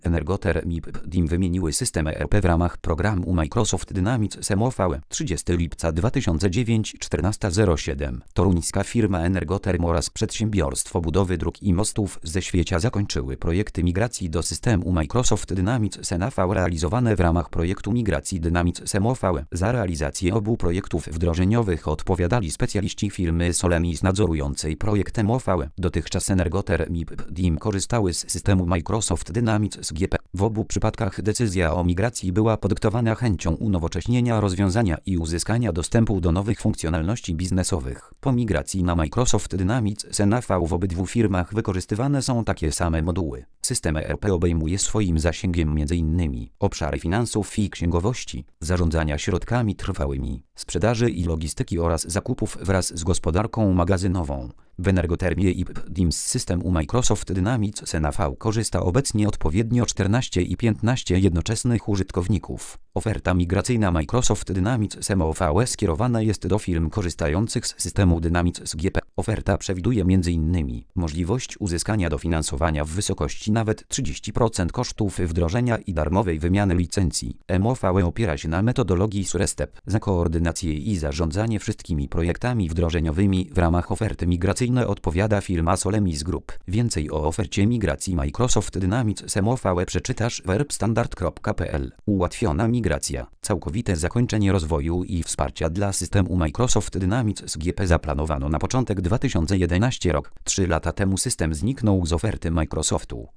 Energoter MIP-DIM wymieniły system ERP w ramach programu Microsoft Dynamics CMOV. 30 lipca 2009, 14:07. Toruńska firma Energoter oraz Przedsiębiorstwo Budowy Dróg i Mostów ze Świecia zakończyły projekty migracji do systemu Microsoft Dynamics CMOV realizowane w ramach projektu migracji Dynamics CMOV. Za realizację obu projektów wdrożeniowych odpowiadali specjaliści firmy Solemis nadzorującej projekt CMOV. Dotychczas Energoter MIP-DIM korzystały z systemu Microsoft Dynamics GP. W obu przypadkach decyzja o migracji była podyktowana chęcią unowocześnienia rozwiązania i uzyskania dostępu do nowych funkcjonalności biznesowych. Po migracji na Microsoft Dynamics CMOV w obydwu firmach wykorzystywane są takie same moduły. System ERP obejmuje swoim zasięgiem m.in. obszary finansów i księgowości, zarządzania środkami trwałymi, sprzedaży i logistyki oraz zakupów wraz z gospodarką magazynową. W Energotermie MIP-DIM z systemu Microsoft Dynamics CMOV korzysta obecnie odpowiednio 14 i 15 jednoczesnych użytkowników. Oferta migracyjna Microsoft Dynamics CMOV skierowana jest do firm korzystających z systemu Dynamics GP. Oferta przewiduje m.in. możliwość uzyskania dofinansowania w wysokości nawet 30% kosztów wdrożenia i darmowej wymiany licencji. MOV opiera się na metodologii SURE-STEP. Za koordynację i zarządzanie wszystkimi projektami wdrożeniowymi w ramach oferty migracyjnej odpowiada firma Solemis Group. Więcej o ofercie migracji Microsoft Dynamics CMOV przeczytasz w erbstandard.pl. Ułatwiona migracja. Całkowite zakończenie rozwoju i wsparcia dla systemu Microsoft Dynamics GP zaplanowano na początek 2011 rok. 3 lata temu system zniknął z oferty Microsoftu.